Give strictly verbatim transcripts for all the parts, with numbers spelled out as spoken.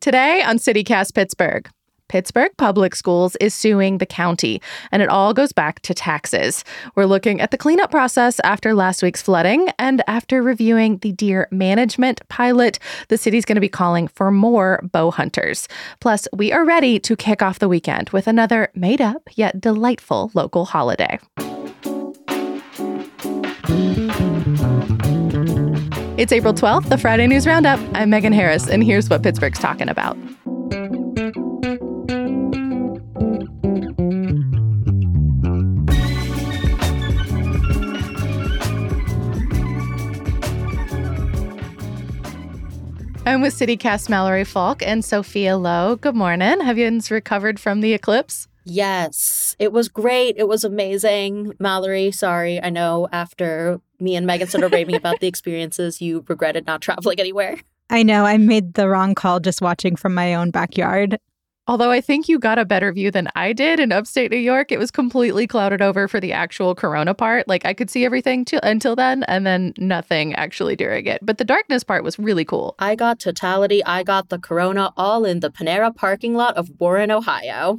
Today on CityCast Pittsburgh, Pittsburgh Public Schools is suing the county, and it all goes back to taxes. We're looking at the cleanup process after last week's flooding, and after reviewing the deer management pilot, the city's going to be calling for more bow hunters. Plus, we are ready to kick off the weekend with another made-up yet delightful local holiday. It's April twelfth, the Friday News Roundup. I'm Megan Harris, and here's what Pittsburgh's talking about. I'm with CityCast Mallory Falk and Sophia Lowe. Good morning. Have you recovered from the eclipse? Yes, it was great. It was amazing. Mallory, sorry. I know after me and Megan started raving about the experiences, you regretted not traveling anywhere. I know. I made the wrong call just watching from my own backyard. Although I think you got a better view than I did in upstate New York. It was completely clouded over for the actual corona part. Like I could see everything t- until then and then nothing actually during it. But the darkness part was really cool. I got totality. I got the corona all in the Panera parking lot of Warren, Ohio.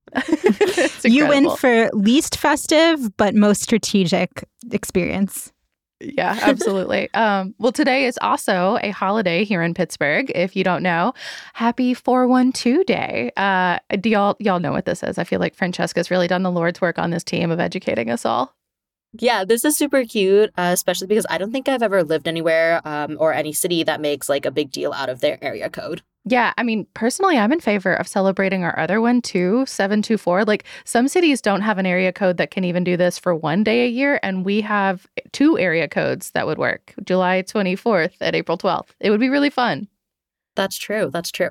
You win for least festive, but most strategic experience. Yeah, absolutely. um, well, today is also a holiday here in Pittsburgh. If you don't know, happy four one two Day. Uh, do y'all y'all know what this is? I feel like Francesca's really done the Lord's work on this team of educating us all. Yeah, this is super cute, uh, especially because I don't think I've ever lived anywhere um, or any city that makes like a big deal out of their area code. Yeah, I mean, personally, I'm in favor of celebrating our other one, too, seven two four. Like, some cities don't have an area code that can even do this for one day a year, and we have two area codes that would work, July twenty-fourth and April twelfth. It would be really fun. That's true. That's true.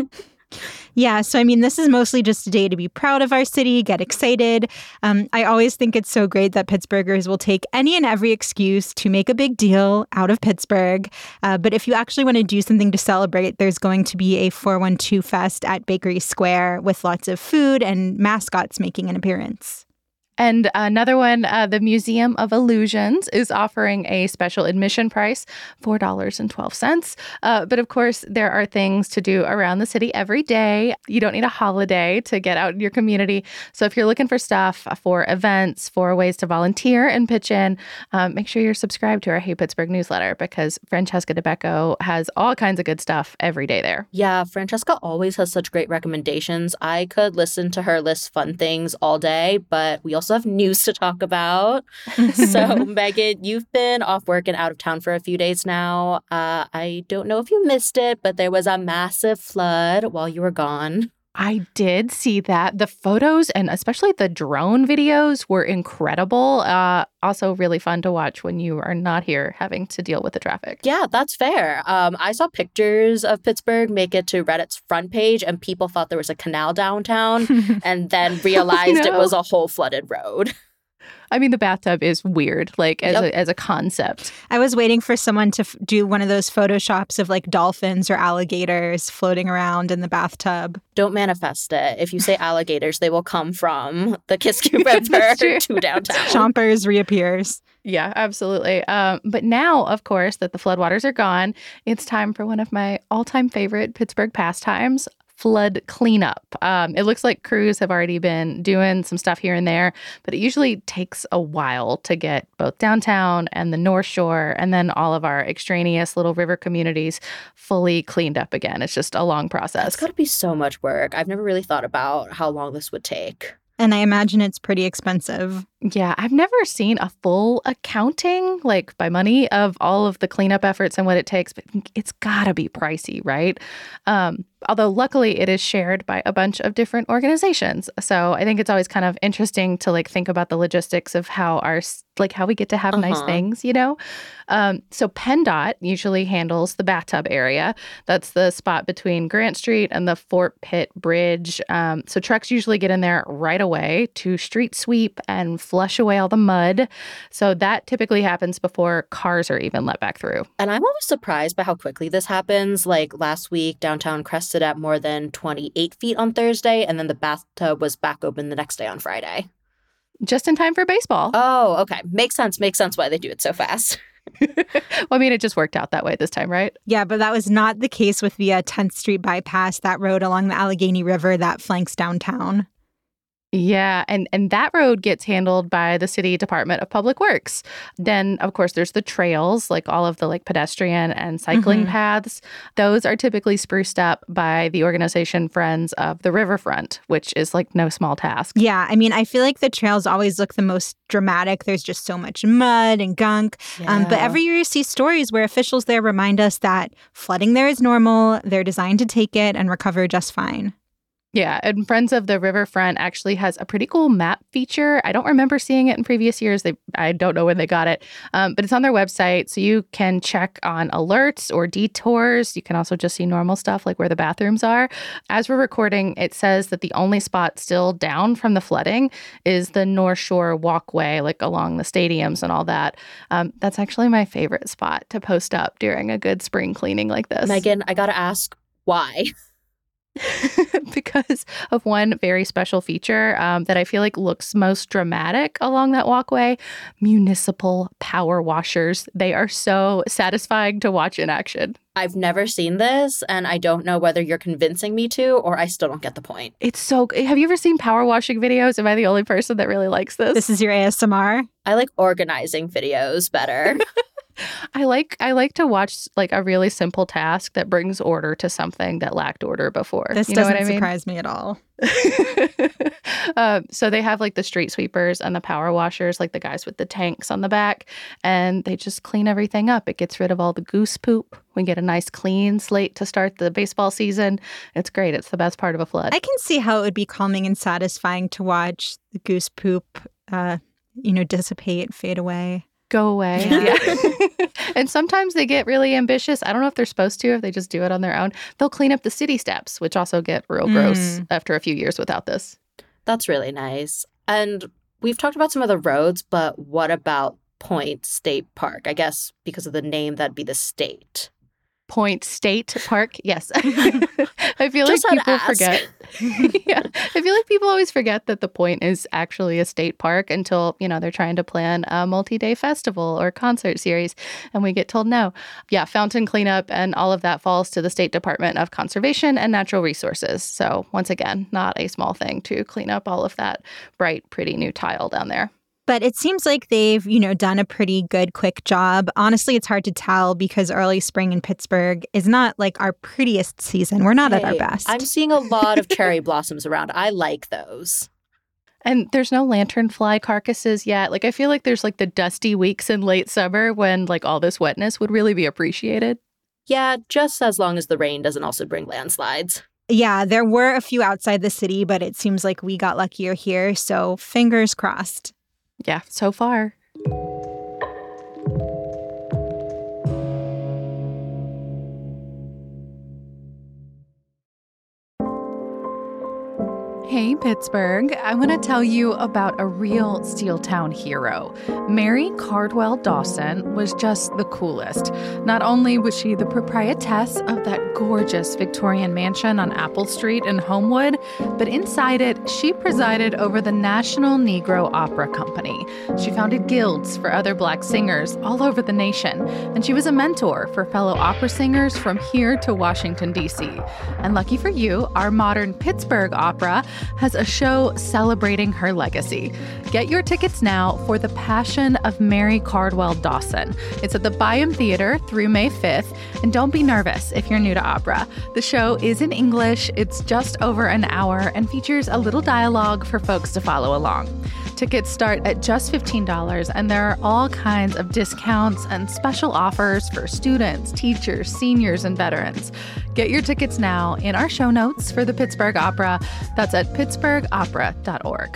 Yeah, so I mean, this is mostly just a day to be proud of our city, get excited. Um, I always think it's so great that Pittsburghers will take any and every excuse to make a big deal out of Pittsburgh. Uh, but if you actually want to do something to celebrate, there's going to be a four one two Fest at Bakery Square with lots of food and mascots making an appearance. And another one, uh, the Museum of Illusions is offering a special admission price, four dollars and twelve cents. Uh, but of course, there are things to do around the city every day. You don't need a holiday to get out in your community. So if you're looking for stuff for events, for ways to volunteer and pitch in, um, make sure you're subscribed to our Hey Pittsburgh newsletter because Francesca DeBecco has all kinds of good stuff every day there. Yeah, Francesca always has such great recommendations. I could listen to her list fun things all day, but we also have news to talk about. So, Megan, you've been off work and out of town for a few days now. Uh, I don't know if you missed it, but there was a massive flood while you were gone. I did see that. The photos and especially the drone videos were incredible. Uh, also really fun to watch when you are not here having to deal with the traffic. Yeah, that's fair. Um, I saw pictures of Pittsburgh make it to Reddit's front page and people thought there was a canal downtown and then realized no. it was a whole flooded road. I mean, the bathtub is weird, like as, yep. a, as a concept. I was waiting for someone to f- do one of those photoshops of like dolphins or alligators floating around in the bathtub. Don't manifest it. If you say alligators, they will come from the Kiskiyou River to downtown. Chompers reappears. Yeah, absolutely. Um, but now, of course, that the floodwaters are gone, it's time for one of my all-time favorite Pittsburgh pastimes, flood cleanup. Um, it looks like crews have already been doing some stuff here and there, but it usually takes a while to get both downtown and the North Shore and then all of our extraneous little river communities fully cleaned up again. It's just a long process. It's got to be so much work. I've never really thought about how long this would take. And I imagine it's pretty expensive. Yeah, I've never seen a full accounting, like by money, of all of the cleanup efforts and what it takes, but it's gotta be pricey, right? Um, although luckily it is shared by a bunch of different organizations. So I think it's always kind of interesting to like think about the logistics of how our, like how we get to have uh-huh. nice things, you know? Um, so PennDOT usually handles the bathtub area. That's the spot between Grant Street and the Fort Pitt Bridge. Um, so trucks usually get in there right away to street sweep and flush away all the mud. So that typically happens before cars are even let back through. And I'm always surprised by how quickly this happens. Like last week, downtown crested at more than twenty-eight feet on Thursday, and then the bathtub was back open the next day on Friday. Just in time for baseball. Oh, okay. Makes sense. Makes sense why they do it so fast. Well, I mean, it just worked out that way this time, right? Yeah, but that was not the case with the uh, tenth Street bypass, that road along the Allegheny River that flanks downtown. Yeah, and, and that road gets handled by the City Department of Public Works. Then, of course, there's the trails, like all of the like pedestrian and cycling Mm-hmm. paths. Those are typically spruced up by the organization Friends of the Riverfront, which is like no small task. Yeah, I mean, I feel like the trails always look the most dramatic. There's just so much mud and gunk. Um, but Yeah. every year you see stories where officials there remind us that flooding there is normal. They're designed to take it and recover just fine. Yeah, and Friends of the Riverfront actually has a pretty cool map feature. I don't remember seeing it in previous years. They, I don't know when they got it, um, but it's on their website, so you can check on alerts or detours. You can also just see normal stuff like where the bathrooms are. As we're recording, it says that the only spot still down from the flooding is the North Shore walkway, like along the stadiums and all that. Um, that's actually my favorite spot to post up during a good spring cleaning like this. Megan, I gotta ask why. Because of one very special feature um, that I feel like looks most dramatic along that walkway, municipal power washers. They are so satisfying to watch in action. I've never seen this, and I don't know whether you're convincing me to or I still don't get the point. It's so g- Have you ever seen power washing videos? Am I the only person that really likes this? This is your A S M R. I like organizing videos better. I like I like to watch like a really simple task that brings order to something that lacked order before. This You know doesn't what I mean? surprise me at all. uh, so they have like the street sweepers and the power washers, like the guys with the tanks on the back, and they just clean everything up. It gets rid of all the goose poop. We get a nice clean slate to start the baseball season. It's great. It's the best part of a flood. I can see how it would be calming and satisfying to watch the goose poop, uh, you know, dissipate, fade away. Go away. Yeah. Yeah. And sometimes they get really ambitious. I don't know if they're supposed to, if they just do it on their own. They'll clean up the city steps, which also get real gross Mm. after a few years without this. That's really nice. And we've talked about some of the roads, but what about Point State Park? I guess because of the name, that'd be the state. Point State Park. Yes. I feel Just like had to people ask. forget. Yeah. I feel like people always forget that the Point is actually a state park until, you know, they're trying to plan a multi-day festival or concert series and we get told no. Yeah, fountain cleanup and all of that falls to the State Department of Conservation and Natural Resources. So, once again, not a small thing to clean up all of that bright, pretty new tile down there. But it seems like they've, you know, done a pretty good, quick job. Honestly, it's hard to tell because early spring in Pittsburgh is not like our prettiest season. We're not at our Hey, best. I'm seeing a lot of cherry blossoms around. I like those. And there's no lanternfly carcasses yet. Like, I feel like there's like the dusty weeks in late summer when like all this wetness would really be appreciated. Yeah, just as long as the rain doesn't also bring landslides. Yeah, there were a few outside the city, but it seems like we got luckier here. So fingers crossed. Yeah, so far. Hey, Pittsburgh. I want to tell you about a real Steeltown hero. Mary Cardwell Dawson was just the coolest. Not only was she the proprietress of that gorgeous Victorian mansion on Apple Street in Homewood, but inside it, she presided over the National Negro Opera Company. She founded guilds for other Black singers all over the nation, and she was a mentor for fellow opera singers from here to Washington, D C. And lucky for you, our modern Pittsburgh Opera has a show celebrating her legacy. Get your tickets now for The Passion of Mary Cardwell Dawson. It's at the Byham Theater through May fifth, and don't be nervous if you're new to opera. The show is in English, it's just over an hour, and features a little dialogue for folks to follow along. Tickets start at just fifteen dollars, and there are all kinds of discounts and special offers for students, teachers, seniors, and veterans. Get your tickets now in our show notes for the Pittsburgh Opera. That's at pittsburgh opera dot org.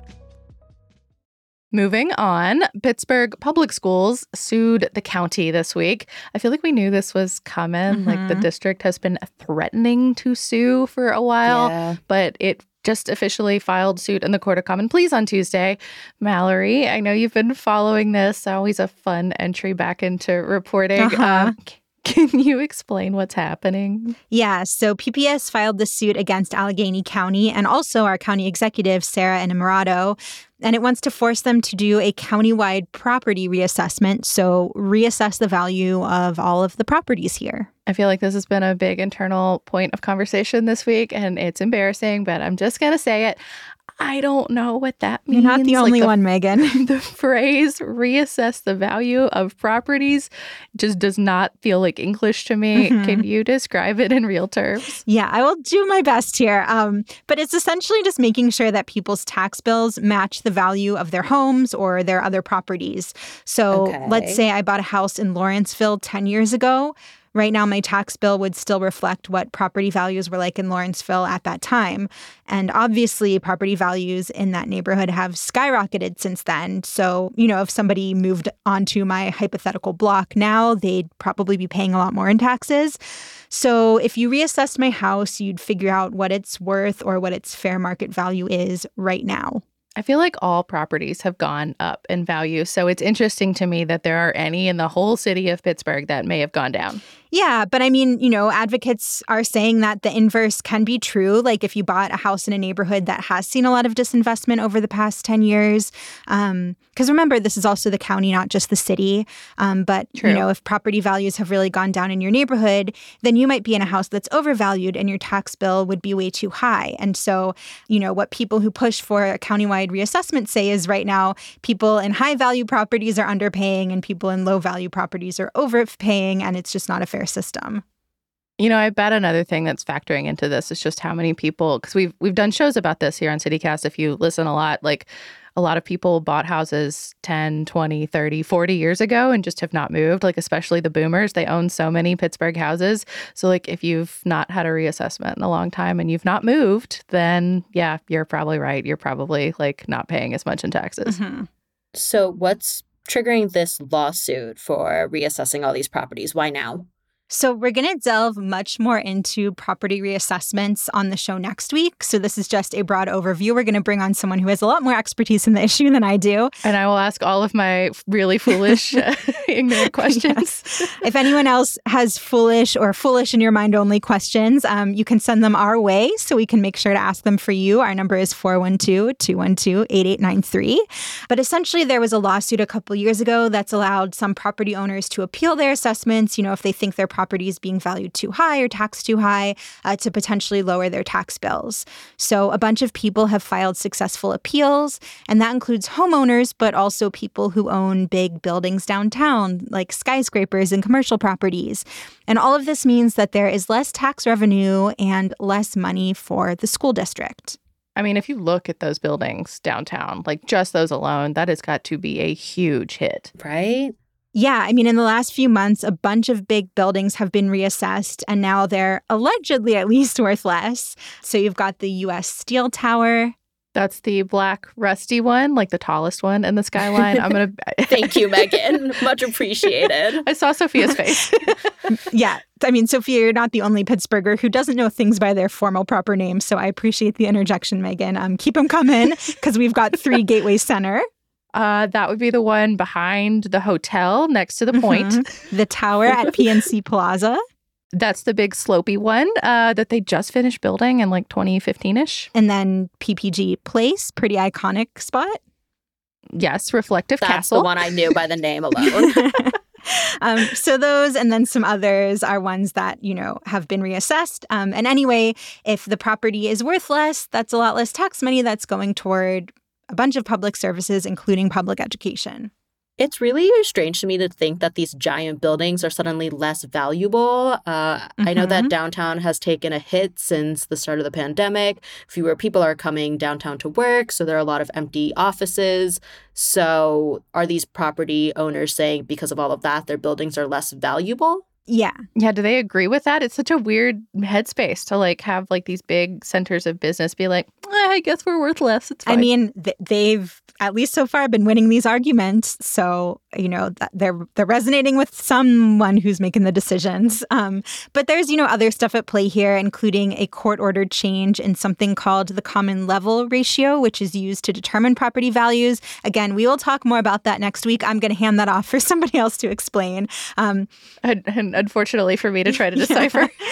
Moving on, Pittsburgh Public Schools sued the county this week. I feel like we knew this was coming. Mm-hmm. Like the district has been threatening to sue for a while, Yeah. but it just officially filed suit in the Court of Common Pleas on Tuesday. Mallory, I know you've been following this. Always a fun entry back into reporting. Uh-huh. Um, c- can you explain what's happening? Yeah, so P P S filed the suit against Allegheny County and also our county executive, Sarah Innamorato. And it wants to force them to do a countywide property reassessment, so reassess the value of all of the properties here. I feel like this has been a big internal point of conversation this week, and it's embarrassing, but I'm just going to say it. I don't know what that means. You're not the only like the, one, Megan. The phrase reassess the value of properties just does not feel like English to me. Mm-hmm. Can you describe it in real terms? Yeah, I will do my best here. Um, but it's essentially just making sure that people's tax bills match the value of their homes or their other properties. So okay. Let's say I bought a house in Lawrenceville ten years ago. Right now, my tax bill would still reflect what property values were like in Lawrenceville at that time. And obviously, property values in that neighborhood have skyrocketed since then. So, you know, if somebody moved onto my hypothetical block now, they'd probably be paying a lot more in taxes. So if you reassessed my house, you'd figure out what it's worth or what its fair market value is right now. I feel like all properties have gone up in value. So it's interesting to me that there are any in the whole city of Pittsburgh that may have gone down. Yeah, but I mean, you know, advocates are saying that the inverse can be true. Like if you bought a house in a neighborhood that has seen a lot of disinvestment over the past ten years. Um, because remember, this is also the county, not just the city. Um, but, True. you know, if property values have really gone down in your neighborhood, then you might be in a house that's overvalued and your tax bill would be way too high. And so, you know, what people who push for a countywide reassessment say is right now, people in high value properties are underpaying and people in low value properties are overpaying, and it's just not a fair system. You know, I bet another thing that's factoring into this is just how many people, because we've we've done shows about this here on CityCast. If you listen a lot, like a lot of people bought houses ten, twenty, thirty, forty years ago and just have not moved, like especially the boomers. They own so many Pittsburgh houses. So like if you've not had a reassessment in a long time and you've not moved, then yeah, you're probably right. You're probably like not paying as much in taxes. Mm-hmm. So what's triggering this lawsuit for reassessing all these properties? Why now? So we're going to delve much more into property reassessments on the show next week. So this is just a broad overview. We're going to bring on someone who has a lot more expertise in the issue than I do. And I will ask all of my really foolish, ignorant questions. Yes. If anyone else has foolish or foolish in your mind only questions, um, you can send them our way so we can make sure to ask them for you. Our number is four one two, two one two, eight eight nine three. But essentially, there was a lawsuit a couple years ago that's allowed some property owners to appeal their assessments, you know, if they think their properties being valued too high or taxed too high, uh, to potentially lower their tax bills. So a bunch of people have filed successful appeals, and that includes homeowners, but also people who own big buildings downtown, like skyscrapers and commercial properties. And all of this means that there is less tax revenue and less money for the school district. I mean, if you look at those buildings downtown, like just those alone, that has got to be a huge hit. Right? Yeah, I mean, in the last few months, a bunch of big buildings have been reassessed, and now they're allegedly at least worth less. So you've got the U S Steel Tower. That's the black rusty one, like the tallest one in the skyline. I'm going to... Thank you, Megan. Much appreciated. I saw Sophia's face. Yeah. I mean, Sophia, you're not the only Pittsburgher who doesn't know things by their formal proper names, so I appreciate the interjection, Megan. Um, keep them coming, because we've got three Gateway Center. Uh, that would be the one behind the hotel next to the Point. Mm-hmm. The tower at P N C Plaza. That's the big slopey one uh, that they just finished building in like twenty fifteen-ish. And then P P G Place, pretty iconic spot. Yes, Reflective That's Castle. That's the one I knew by the name alone. um, so those and then some others are ones that, you know, have been reassessed. Um, and anyway, if the property is worth less, that's a lot less tax money that's going toward a bunch of public services, including public education. It's really strange to me to think that these giant buildings are suddenly less valuable. Uh, mm-hmm. I know that downtown has taken a hit since the start of the pandemic. Fewer people are coming downtown to work, so there are a lot of empty offices. So are these property owners saying because of all of that, their buildings are less valuable? Yeah. Yeah. Do they agree with that? It's such a weird headspace to like have like these big centers of business be like, eh, I guess we're worth less. It's fine. I mean, th- they've at least so far been winning these arguments. So, you know, th- they're they're resonating with someone who's making the decisions. Um, but there's, you know, other stuff at play here, including a court-ordered change in something called the common level ratio, which is used to determine property values. Again, we will talk more about that next week. I'm going to hand that off for somebody else to explain. Um, and, and unfortunately for me to try to decipher. But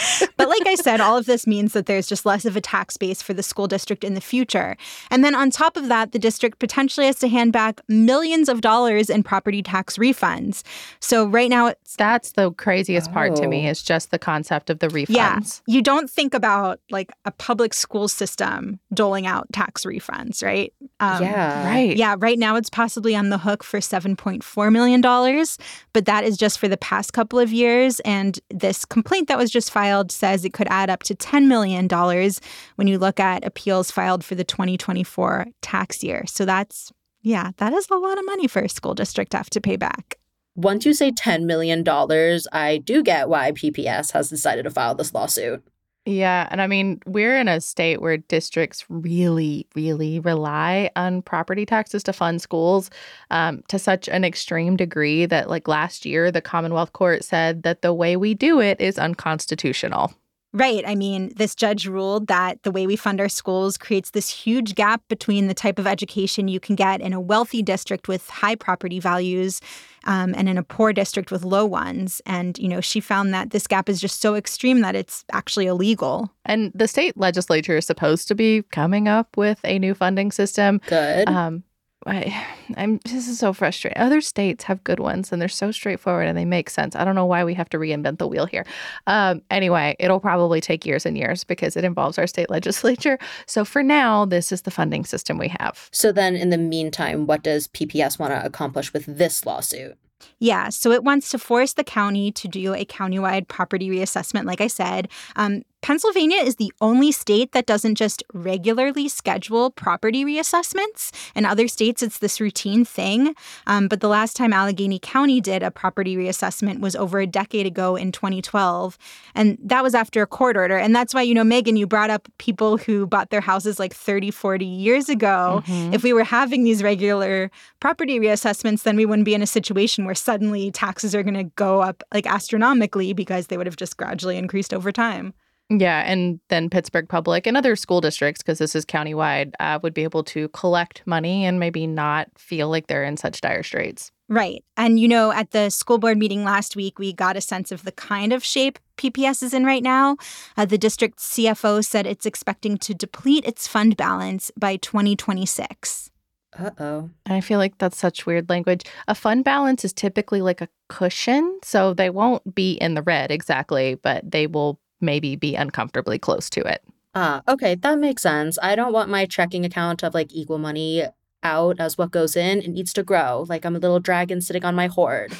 But like I said, all of this means that there's just less of a tax base for the school district in the future. And then on top of that, the district potentially has to hand back millions of dollars in property tax refunds. So right now, it's, That's the craziest part to me Oh. is just the concept of the refunds. yeah, you don't think about like a public school system doling out tax refunds, right? Um, yeah. Right. Yeah, right now it's possibly on the hook for seven point four million dollars, but that is just for the past couple of years. And this complaint that was just filed says it could add up to ten million dollars when you look at appeals filed for the twenty twenty-four tax year. So that's, yeah, that is a lot of money for a school district to have to pay back. Once you say ten million dollars, I do get why P P S has decided to file this lawsuit. Yeah. And I mean, we're in a state where districts really, really rely on property taxes to fund schools um, to such an extreme degree that, like, last year, the Commonwealth Court said that the way we do it is unconstitutional. Right. I mean, this judge ruled that the way we fund our schools creates this huge gap between the type of education you can get in a wealthy district with high property values um, and in a poor district with low ones. And, you know, she found that this gap is just so extreme that it's actually illegal. And the state legislature is supposed to be coming up with a new funding system. Good. Um, I, I'm this is so frustrating. Other states have good ones, and they're so straightforward and they make sense. I don't know why we have to reinvent the wheel here. Um, anyway, it'll probably take years and years because it involves our state legislature. So for now, this is the funding system we have. So then in the meantime, what does P P S want to accomplish with this lawsuit? Yeah, so it wants to force the county to do a countywide property reassessment, like I said. Um, Pennsylvania is the only state that doesn't just regularly schedule property reassessments. In other states, it's this routine thing. Um, but the last time Allegheny County did a property reassessment was over a decade ago in twenty twelve. And that was after a court order. And that's why, you know, Megan, you brought up people who bought their houses like thirty, forty years ago. Mhm. If we were having these regular property reassessments, then we wouldn't be in a situation where suddenly taxes are going to go up like astronomically because they would have just gradually increased over time. Yeah, and then Pittsburgh Public and other school districts, because this is countywide, uh, would be able to collect money and maybe not feel like they're in such dire straits. Right. And, you know, at the school board meeting last week, we got a sense of the kind of shape P P S is in right now. Uh, the district C F O said it's expecting to deplete its fund balance by twenty twenty-six. Uh-oh. And I feel like that's such weird language. A fund balance is typically like a cushion, so they won't be in the red exactly, but they will maybe be uncomfortably close to it. Ah, okay, that makes sense. I don't want my checking account of like equal money out as what goes in. It needs to grow. Like I'm a little dragon sitting on my hoard.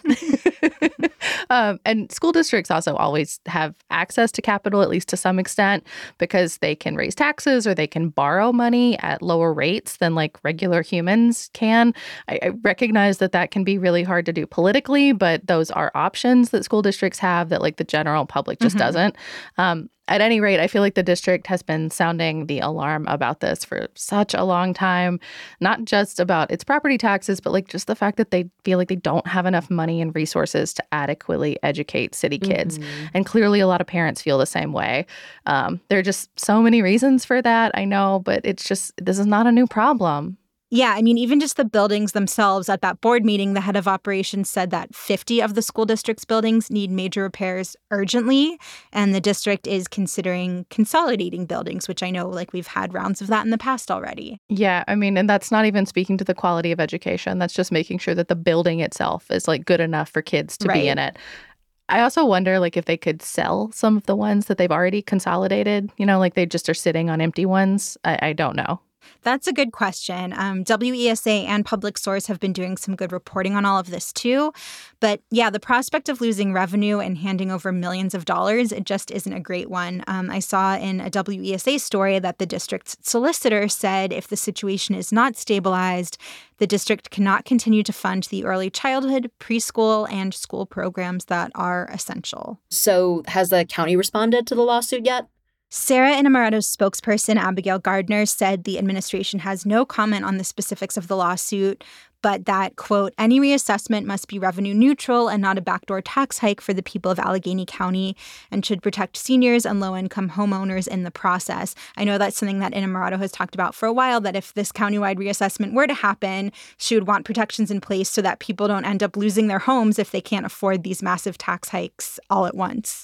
um, and school districts also always have access to capital, at least to some extent, because they can raise taxes or they can borrow money at lower rates than like regular humans can. I, I recognize that that can be really hard to do politically, but those are options that school districts have that like the general public just Mhm. doesn't. Um, At any rate, I feel like the district has been sounding the alarm about this for such a long time, not just about its property taxes, but like just the fact that they feel like they don't have enough money and resources to adequately educate city kids. Mhm. And clearly a lot of parents feel the same way. Um, there are just so many reasons for that, I know, but it's just, this is not a new problem. Yeah, I mean, even just the buildings themselves at that board meeting, the head of operations said that fifty of the school district's buildings need major repairs urgently. And the district is considering consolidating buildings, which I know like we've had rounds of that in the past already. Yeah, I mean, and that's not even speaking to the quality of education. That's just making sure that the building itself is like good enough for kids to Right. be in it. I also wonder like if they could sell some of the ones that they've already consolidated, you know, like they just are sitting on empty ones. I, I don't know. That's a good question. Um, W E S A and Public Source have been doing some good reporting on all of this too. But yeah, the prospect of losing revenue and handing over millions of dollars, it just isn't a great one. Um, I saw in a W E S A story that the district's solicitor said if the situation is not stabilized, the district cannot continue to fund the early childhood, preschool, and school programs that are essential. So has the county responded to the lawsuit yet? Sarah Innamoratto's spokesperson, Abigail Gardner, said the administration has no comment on the specifics of the lawsuit, but that, quote, any reassessment must be revenue neutral and not a backdoor tax hike for the people of Allegheny County and should protect seniors and low-income homeowners in the process. I know that's something that Innamoratto has talked about for a while, that if this countywide reassessment were to happen, she would want protections in place so that people don't end up losing their homes if they can't afford these massive tax hikes all at once.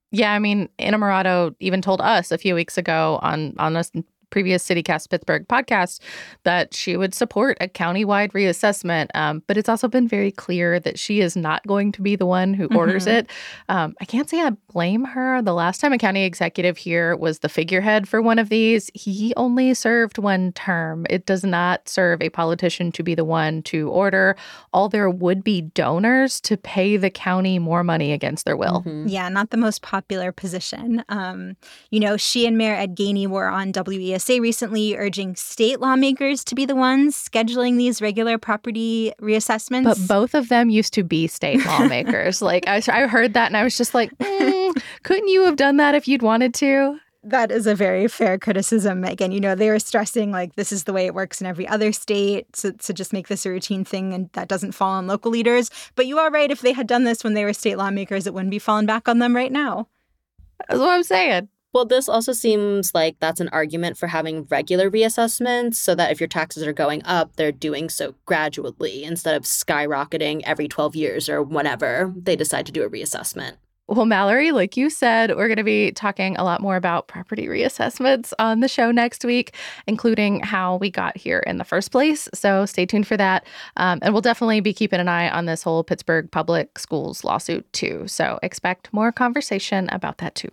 Yeah, I mean, Inamorado even told us a few weeks ago on, on a previous CityCast Pittsburgh podcast that she would support a countywide reassessment. Um, but it's also been very clear that she is not going to be the one who orders Mhm. it. Um, I can't say I blame her. The last time a county executive here was the figurehead for one of these, he only served one term. It does not serve a politician to be the one to order all their would-be donors to pay the county more money against their will. Mhm. Yeah, not the most popular position. Um, you know, she and Mayor Ed Gainey were on W E S A recently urging state lawmakers to be the ones scheduling these regular property reassessments. But both of them used to be state lawmakers. Like, I, I heard that and I was just like, mm, couldn't you have done that if you'd wanted to? That is a very fair criticism, Megan. You know, they were stressing, like, this is the way it works in every other state, so to just make this a routine thing and that doesn't fall on local leaders. But you are right. If they had done this when they were state lawmakers, it wouldn't be falling back on them right now. That's what I'm saying. Well, this also seems like that's an argument for having regular reassessments so that if your taxes are going up, they're doing so gradually instead of skyrocketing every twelve years or whenever they decide to do a reassessment. Well, Mallory, like you said, we're going to be talking a lot more about property reassessments on the show next week, including how we got here in the first place. So stay tuned for that. Um, and we'll definitely be keeping an eye on this whole Pittsburgh Public Schools lawsuit, too. So expect more conversation about that, too.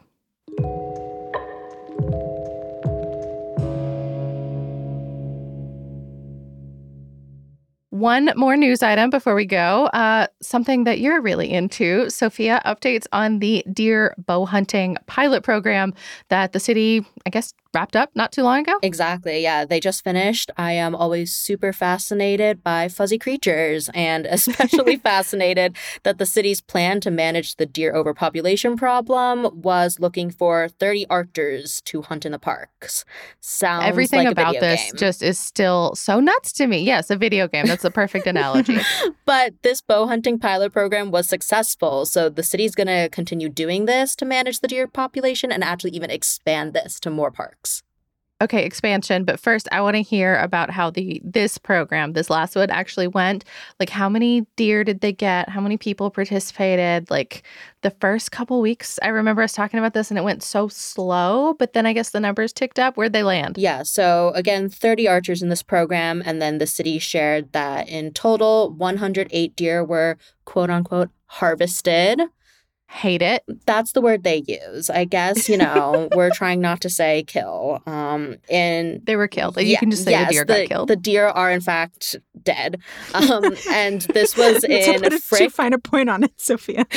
One more news item before we go. Uh, something that you're really into, Sophia, updates on the deer bow hunting pilot program that the city, I guess, wrapped up not too long ago. Exactly. Yeah, they just finished. I am always super fascinated by fuzzy creatures and especially fascinated that the city's plan to manage the deer overpopulation problem was looking for thirty archers to hunt in the parks. Sounds Everything like a about video this game. just is still so nuts to me. Yes, a video game. That's the perfect analogy. But this bow hunting pilot program was successful, so the city's going to continue doing this to manage the deer population and actually even expand this to more parks. Okay, expansion. But first, I want to hear about how the this program, this last one, actually went. Like, how many deer did they get? How many people participated? Like, the first couple weeks, I remember us talking about this, and it went so slow. But then I guess the numbers ticked up. Where'd they land? Yeah, so again, thirty archers in this program, and then the city shared that in total, one hundred eight deer were quote unquote harvested. Hate it. That's the word they use. I guess, you know, we're trying not to say kill. Um, and They were killed. Like, you yeah, can just say yes, the deer the, got killed. The deer are, in fact, dead. Um, and this was To in put a too Frick. fine a point on it, Sophia.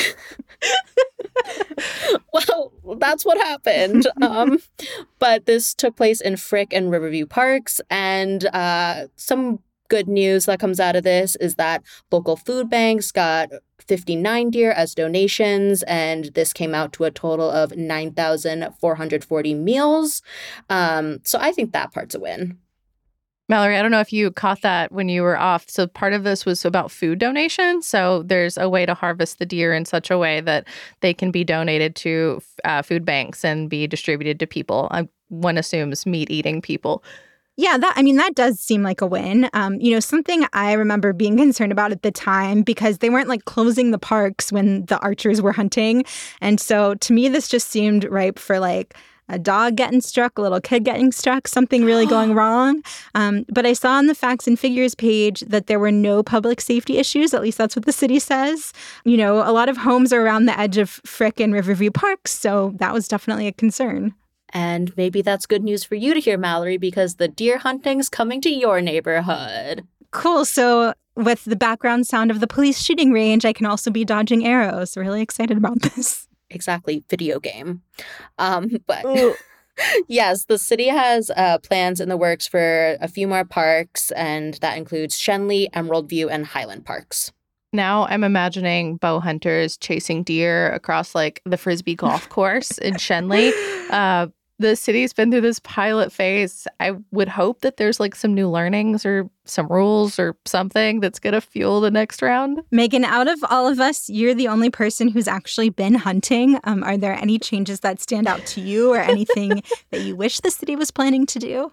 Well, that's what happened. Um, but this took place in Frick and Riverview Parks. And uh, some good news that comes out of this is that local food banks got fifty-nine deer as donations, and this came out to a total of nine thousand four hundred forty meals. Um, so I think that part's a win. Mallory, I don't know if you caught that when you were off. So part of this was about food donation. So there's a way to harvest the deer in such a way that they can be donated to uh, food banks and be distributed to people. I, one assumes meat-eating people. Yeah, that I mean, that does seem like a win. Um, you know, something I remember being concerned about at the time because they weren't like closing the parks when the archers were hunting. And so to me, this just seemed ripe for like a dog getting struck, a little kid getting struck, something really going wrong. Um, but I saw on the facts and figures page that there were no public safety issues. At least that's what the city says. You know, a lot of homes are around the edge of Frick and Riverview Parks. So that was definitely a concern. And maybe that's good news for you to hear, Mallory, because the deer hunting's coming to your neighborhood. Cool. So with the background sound of the police shooting range, I can also be dodging arrows. Really excited about this. Exactly, video game. Um, but yes, the city has uh, plans in the works for a few more parks, and that includes Shenley, Emerald View, and Highland Parks. Now I'm imagining bow hunters chasing deer across like the Frisbee golf course in Shenley. Uh, the city's been through this pilot phase. I would hope that there's like some new learnings or some rules or something that's going to fuel the next round. Megan, out of all of us, you're the only person who's actually been hunting. Um, are there any changes that stand out to you or anything that you wish the city was planning to do?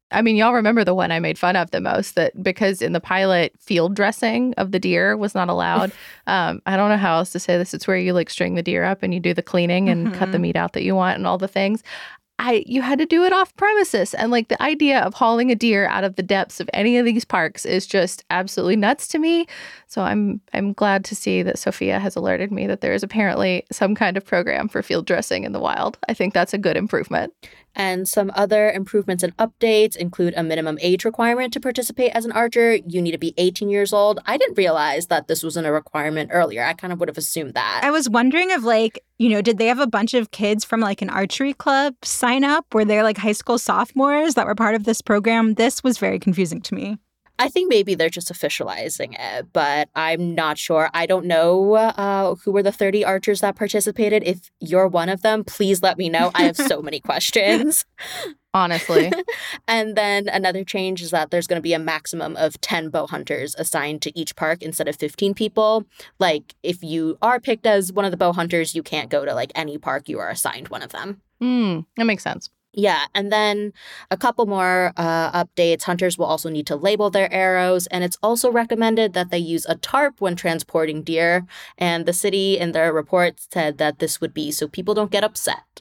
I mean, y'all remember the one I made fun of the most, that because in the pilot, field dressing of the deer was not allowed. um, I don't know how else to say this. It's where you like string the deer up and you do the cleaning and Mm-hmm. cut the meat out that you want and all the things. I you had to do it off premises. And like the idea of hauling a deer out of the depths of any of these parks is just absolutely nuts to me. So I'm I'm glad to see that Sophia has alerted me that there is apparently some kind of program for field dressing in the wild. I think that's a good improvement. And some other improvements and updates include a minimum age requirement to participate as an archer. You need to be eighteen years old. I didn't realize that this wasn't a requirement earlier. I kind of would have assumed that. I was wondering if, like, you know, did they have a bunch of kids from like an archery club sign up? Were they like high school sophomores that were part of this program? This was very confusing to me. I think maybe they're just officializing it, but I'm not sure. I don't know uh, who were the thirty archers that participated. If you're one of them, please let me know. I have so many questions. Honestly. And then another change is that there's going to be a maximum of ten bow hunters assigned to each park instead of fifteen people. Like, if you are picked as one of the bow hunters, you can't go to like any park. You are assigned one of them. Mm, that makes sense. Yeah, and then a couple more uh, updates. Hunters will also need to label their arrows, and it's also recommended that they use a tarp when transporting deer. And the city in their report said that this would be so people don't get upset.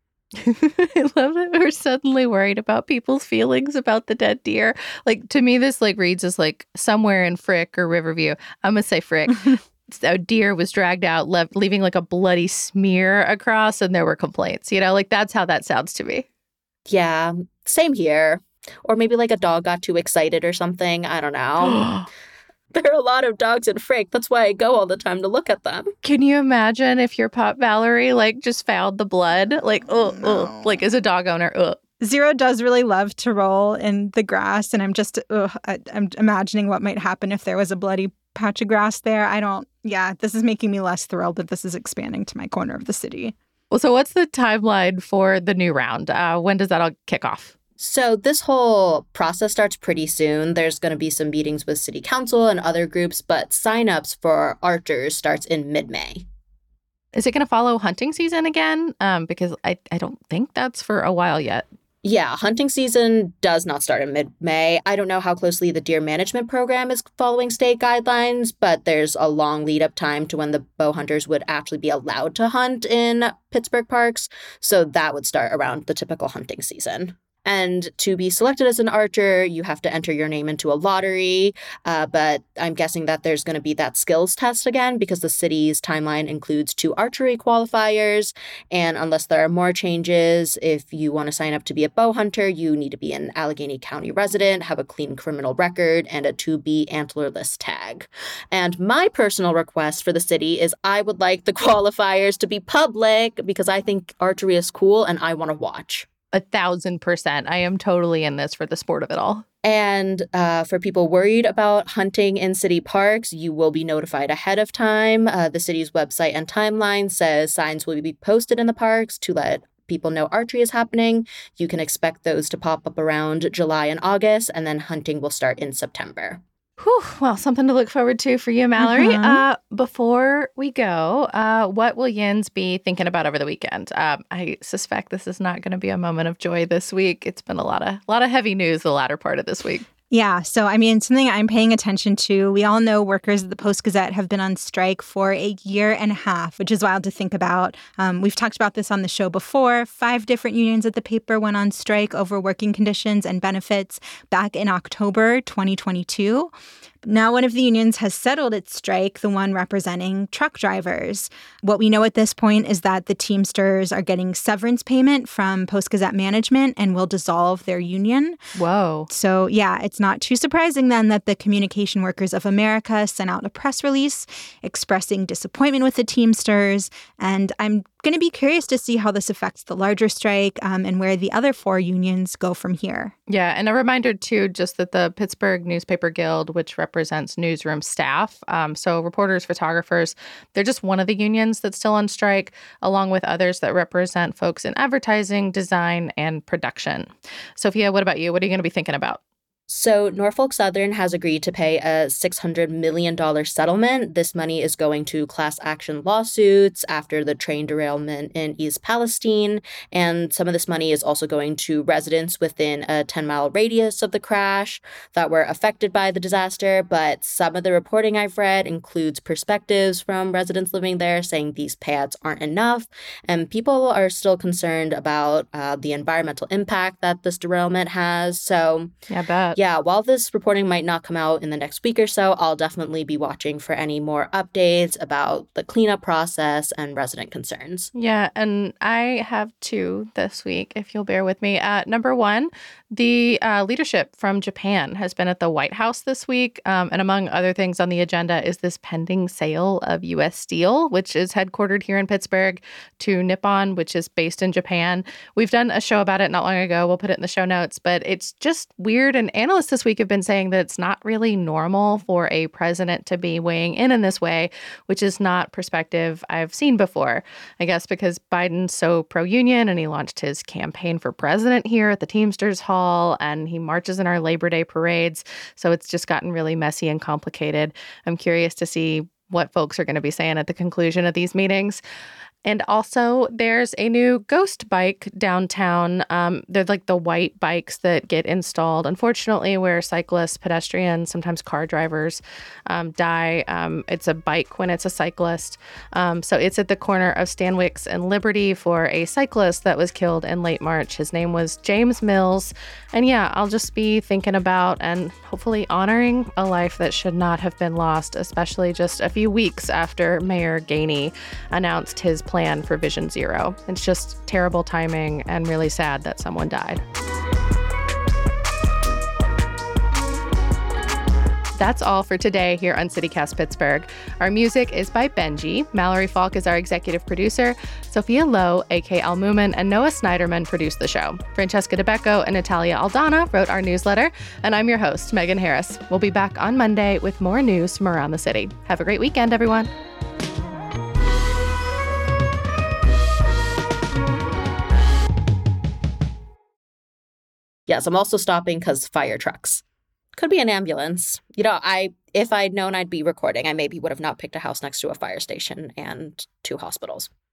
I love that we're suddenly worried about people's feelings about the dead deer. Like, to me, this like reads as like somewhere in Frick or Riverview. I'm gonna say Frick. A deer was dragged out, le- leaving like a bloody smear across, and there were complaints. You know, like that's how that sounds to me. Yeah, same here. Or maybe like a dog got too excited or something. I don't know. There are a lot of dogs in Frick. That's why I go all the time to look at them. Can you imagine if your pup Valerie like just found the blood? Like, oh, No. oh, like as a dog owner, oh. Zero does really love to roll in the grass, and I'm just, ugh, I, I'm imagining what might happen if there was a bloody patch of grass there. I don't, yeah, this is making me less thrilled that this is expanding to my corner of the city. Well, so what's the timeline for the new round? Uh, when does that all kick off? So this whole process starts pretty soon. There's going to be some meetings with city council and other groups, but signups for archers starts in mid-May. Is it going to follow hunting season again? Um, because I, I don't think that's for a while yet. Yeah, hunting season does not start in mid-May. I don't know how closely the deer management program is following state guidelines, but there's a long lead-up time to when the bow hunters would actually be allowed to hunt in Pittsburgh parks. So that would start around the typical hunting season. And to be selected as an archer, you have to enter your name into a lottery. Uh, but I'm guessing that there's going to be that skills test again because the city's timeline includes two archery qualifiers. And unless there are more changes, if you want to sign up to be a bow hunter, you need to be an Allegheny County resident, have a clean criminal record, and a two B antlerless tag. And my personal request for the city is I would like the qualifiers to be public because I think archery is cool and I want to watch. A thousand percent. I am totally in this for the sport of it all. And uh, for people worried about hunting in city parks, you will be notified ahead of time. Uh, the city's website and timeline says signs will be posted in the parks to let people know archery is happening. You can expect those to pop up around July and August, and then hunting will start in September. Whew, well, something to look forward to for you, Mallory. Mhm. Uh, before we go, uh, what will Yins be thinking about over the weekend? Um, I suspect this is not going to be a moment of joy this week. It's been a lot of a lot of heavy news the latter part of this week. Yeah, so I mean, something I'm paying attention to, we all know workers at the Post-Gazette have been on strike for a year and a half, which is wild to think about. Um, we've talked about this on the show before. Five different unions at the paper went on strike over working conditions and benefits back in October twenty twenty-two. Now one of the unions has settled its strike, the one representing truck drivers. What we know at this point is that the Teamsters are getting severance payment from Post-Gazette management and will dissolve their union. Whoa. So, yeah, it's not too surprising then that the Communication Workers of America sent out a press release expressing disappointment with the Teamsters. And I'm going to be curious to see how this affects the larger strike um, and where the other four unions go from here. Yeah, and a reminder, too, just that the Pittsburgh Newspaper Guild, which represents newsroom staff, um, so reporters, photographers, they're just one of the unions that's still on strike, along with others that represent folks in advertising, design, and production. Sophia, what about you? What are you going to be thinking about? So Norfolk Southern has agreed to pay a six hundred million dollars settlement. This money is going to class action lawsuits after the train derailment in East Palestine. And some of this money is also going to residents within a ten-mile radius of the crash that were affected by the disaster. But some of the reporting I've read includes perspectives from residents living there saying these payouts aren't enough. And people are still concerned about uh, the environmental impact that this derailment has. So Yeah, I bet. yeah, while this reporting might not come out in the next week or so, I'll definitely be watching for any more updates about the cleanup process and resident concerns. Yeah, and I have two this week, if you'll bear with me. Uh, number one, the uh, leadership from Japan has been at the White House this week. Um, and among other things on the agenda is this pending sale of U S Steel, which is headquartered here in Pittsburgh, to Nippon, which is based in Japan. We've done a show about it not long ago. We'll put it in the show notes, but it's just weird. And analysts this week have been saying that it's not really normal for a president to be weighing in in this way, which is not perspective I've seen before. I guess because Biden's so pro-union and he launched his campaign for president here at the Teamsters Hall and he marches in our Labor Day parades. So it's just gotten really messy and complicated. I'm curious to see what folks are going to be saying at the conclusion of these meetings. And also, there's a new ghost bike downtown. Um, they're like the white bikes that get installed, unfortunately, where cyclists, pedestrians, sometimes car drivers um, die. Um, it's a bike when it's a cyclist. Um, so it's at the corner of Stanwix and Liberty for a cyclist that was killed in late March. His name was James Mills. And yeah, I'll just be thinking about and hopefully honoring a life that should not have been lost, especially just a few weeks after Mayor Gainey announced his plan plan for Vision Zero. It's just terrible timing and really sad that someone died. That's all for today here on CityCast Pittsburgh. Our music is by Benji. Mallory Falk is our executive producer. Sophia Lowe, A K Almuman, and Noah Snyderman produced the show. Francesca DeBecco and Natalia Aldana wrote our newsletter. And I'm your host, Megan Harris. We'll be back on Monday with more news from around the city. Have a great weekend, everyone. Yes, I'm also stopping because fire trucks. Could be an ambulance. You know, I if I'd known I'd be recording, I maybe would have not picked a house next to a fire station and two hospitals.